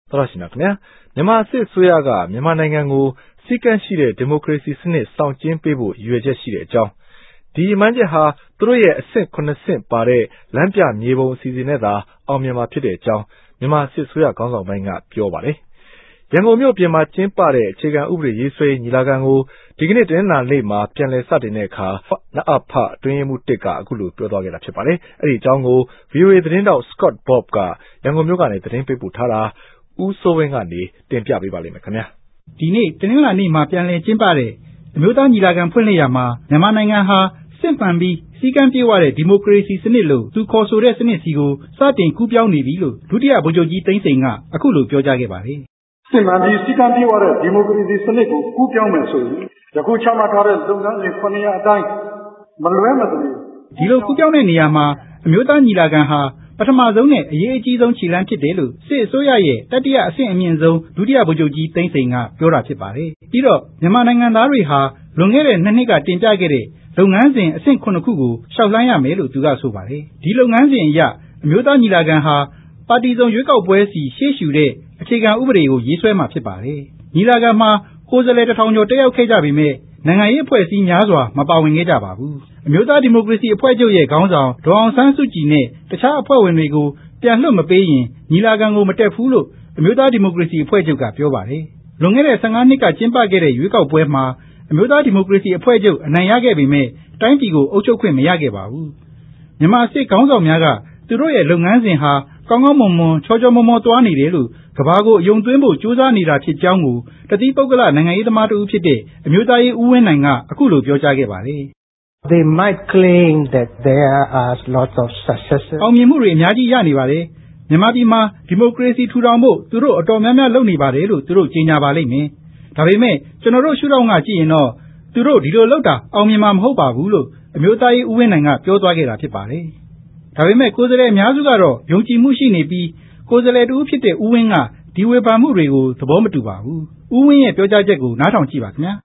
တော်ရှင်များခင်ဗျာမြန်မာစစ်အစိုးရကမြန်မာနိုင်ငံကိုစည်းကမ်းရှိတဲ့ဒီမိုကရေစီစနစ်ဆောင်ကျဉ်ပေးဖို့ရည်ရွယ်ချက်ရှိတဲ့အကြောင်းဒီမှန်းချက်ဟာသူတို့ရဲ့အဆင့်9ဆင့်ပါတဲ့လမ်းပြမြေပုံအစီအစဉ်နဲ့သာအောင်မြင်မှာဖြစ်တဲ့အကြောင်းမြန်မာစစ်အစိုးရခေါင်းဆောင်ပိုင်းကပြောပါတယ်ရန်ကုန်မြို့ပြင်မှာကျင်းပတဲ့အခြေခံဥပဒေရေးဆွဲညီလာခံကိုဒီကနေ့တနင်္လာနေ့မှာပြန်လည်စတင်တဲ့အခါနအဖအတွင်းရေးမှူး1ကအခုလိုပြောသွားခဲ့တာဖြစ်ပါတယ်အဲ့ဒီအကြောင်းကို VOA သတင်းတောက် Scott Bob ကရန်ကုန်မြို့ကနေသတင်းပေးပို့ထားတာဦးစိုးဝင်းကနေတင်ပြပေးပါလိမ့်မယ်ခင်ဗျာဒီနေ့တနင်္လာနေ့မှာပြန်လည်ကျင်းပတဲ့အမျိုးသားညီလာခံဖွင့်လှစ်ရာမှာမြန်မာနိုင်ငံဟာစစ်မှန်ပြီးစည်းကမ်းပြေဝတဲ့ဒီမိုကရေစီစနစ်လို့သူခေါ်ဆိုတဲ့စနစ်စီကိုစတင်ကူးပြောင်းနေပြီလို့ဒုတိယဗိုလ်ချုပ်ကြီးသိန်းစိန်ကအခုလိုပြောကြားခဲ့ပါတယ်စစ်မှန်ပြီးစည်းကမ်းပြေဝတဲ့ဒီမိုကရေစီစနစ်ကိုကူးပြောင်းမယ်ဆိုရင်ယခုချမှတ်ထားတဲ့လုပ်ငန်းစဉ်900အတိုင်းမလွဲမသွေဒီလိုကူးပြောင်းတဲ့နေရာမှာအမျိုးသားညီလာခံဟာပထမဆုံးနဲ့အရေးအကြီးဆုံးခြေလှမ်းဖြစ်တယ်လို့စစ်အစိုးရရဲ့တတိယအဆင့်အမြင့်ဆုံးဒုတိယဗိုလ်ချုပ်ကြီးသိန်းစိန်ကပြောတာဖြစ်ပါတယ်ပြီးတော့မြန်မာနိုင်ငံသားတွေဟာလွန်ခဲ့တဲ့2နှစ်ကတင်ပြခဲ့တဲ့လုပ်ငန်းစဉ်အဆင့်9ခုကိုရှောက်လှမ်းရမယ်လို့သူကဆိုပါတယ်ဒီလုပ်ငန်းစဉ်အရအမျိုးသားညီလာခံဟာပါတီစုံရွေးကောက်ပွဲစီရှေ့ရှုတဲ့အခြေခံဥပဒေကိုရေးဆွဲမှာဖြစ်ပါတယ်ညီလာခံမှာကိုယ်စားလှယ်1000ကျော်တက်ရောက်ခဲ့ကြပေမဲ့နိုင်ငံရေးအဖွဲ့အစည်းများစွာမပါဝင်ခဲ့ကြပါဘူးအမျိုးသားဒီမိုကရေစီအဖွဲ့ချုပ်ရဲ့ခေါင်းဆောင်ဒေါ်အောင်ဆန်းစုကြည်နဲ့တခြားအဖွဲ့ဝင်တွေကိုပြန်လွှတ်မပေးရင်ညီလာခံကိုမတက်ဘူးလို့အမျိုးသားဒီမိုကရေစီအဖွဲ့ချုပ်ကပြောပါတယ်လွန်ခဲ့တဲ့15နှစ်ကကျင်းပခဲ့တဲ့ရွေးကောက်ပွဲမှာအမျိုးသားဒီမိုကရေစီအဖွဲ့ချုပ်အနိုင်ရခဲ့ပေမဲ့တိုင်းပြည်ကိုအုပ်ချုပ်ခွင့်မရခဲ့ပါဘူးမြန်မာစစ်ခေါင်းဆောင်များကသူတို့ရဲ့လုပ်ငန်းစဉ်ဟာကောင်းကောင်းမွန်မွန်ချောချောမောမောသွားနေတယ်လို့ကဘာကိုအယုံသွင်းဖို့ကြိုးစားနေတာဖြစ်ကြောင်းကိုတတိပုဂ္ဂလနိုင်ငံရေးသမားတူဖြစ်တဲ့အမျိုးသားရေးဦးဝင်းနိုင်ကအခုလိုပြောကြားခဲ့ပါတယ် They might claim that there are lots of successes အောင်မြင်မှုတွေအများကြီးရနေပါတယ်မြန်မာပြည်မှာဒီမိုကရေစီထူထောင်ဖို့သူတို့အတော်များများလုပ်နေပါတယ်လို့သူတို့ကြေညာပါလိမ့်မယ်ဒါပေမဲ့ကျွန်တော်တို့ရှုထောင့်ကကြည့်ရင်တော့သူတို့ဒီလိုလုပ်တာအောင်မြင်မှာမဟုတ်ပါဘူးလို့အမျိုးသားရေးဦးဝင်းနိုင်ကပြောသွားခဲ့တာဖြစ်ပါတယ်ဒါပေမဲ့ကိုယ်စားလှယ်အများစုကတော့ယုံကြည်မှုရှိနေပြီးကိုယ်စားလှယ်တူဖြစ်တဲ့ဦးဝင်းကဒီဝေဖန်မှုတွေကိုသဘောမတူပါဘူးဦးဝင်းရဲ့ပြောကြားချက်ကိုနားထောင်ကြည့်ပါခင်ဗျာ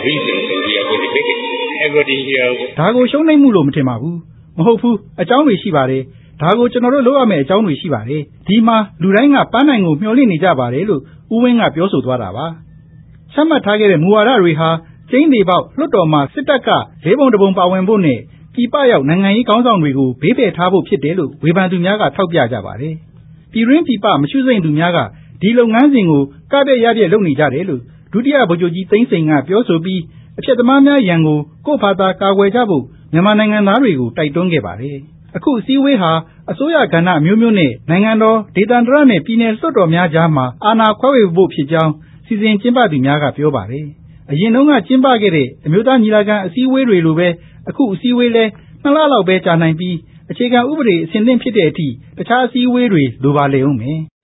ဒါကိုရှုံးနိမ့်မှုလို့မထင်ပါဘူးမဟုတ်ဘူးအကြောင်းတွေရှိပါတယ်ဒါကိုကျွန်တော်တို့လုပ်ရမယ့်အကြောင်းတွေရှိပါတယ်ဒီမှာလူတိုင်းကပန်းနိုင်ကိုမျှော်လင့်နေကြပါတယ်လို့ဦးဝင်းကပြောဆိုသွားတာပါချမှတ်ထားခဲ့တဲ့မူဝါဒတွေဟာကျင်းနေပေါက်လွှတ်တော်မှာစစ်တပ်က၄ပုံ1ပုံပါဝင်ဖို့နဲ့ပြည်ပရောက်နိုင်ငံရေးခေါင်းဆောင်တွေကိုဘေးဖယ်ထားဖို့ဖြစ်တယ်လို့ဝေဖန်သူများကထောက်ပြကြပါတယ်ပြည်တွင်းပြည်ပမရှုစိမ့်သူများကဒီလုပ်ငန်းစဉ်ကိုကပြည့်ရပြည့်လုပ်နေကြတယ်လို့ဒုတိယဗိုလ်ချုပ်ကြီးသိန်းစိန်ကပြောဆိုပြီးအဖြစ်သမားများရန်ကိုကိုယ့်ဘာသာကာကွယ်ကြဖို့မြန်မာနိုင်ငံသားတွေကိုတိုက်တွန်းခဲ့ပါတယ်အခုအစည်းအဝေးဟာအစိုးရကဏ္ဍအမျိုးမျိုးနဲ့နိုင်ငံတော်ဒေသန္တရနဲ့ပြည်내လွှတ်တော်များကြားမှာအာဏာခွဲဝေဖို့ဖြစ်ကြောင်းစီစဉ်ကျင်းပသူများကပြောပါတယ်အရင်တုန်းကကျင်းပခဲ့တဲ့အမျိုးသားညီလာခံအစည်းအဝေးတွေလိုပဲအခုအစည်းအဝေးလဲ2လလောက်ပဲကြာနိုင်ပြီးအခြေခံဥပဒေအဆင့်သင့်ဖြစ်တဲ့အထိတခြားအစည်းအဝေးတွေလိုပါလေဦးမယ်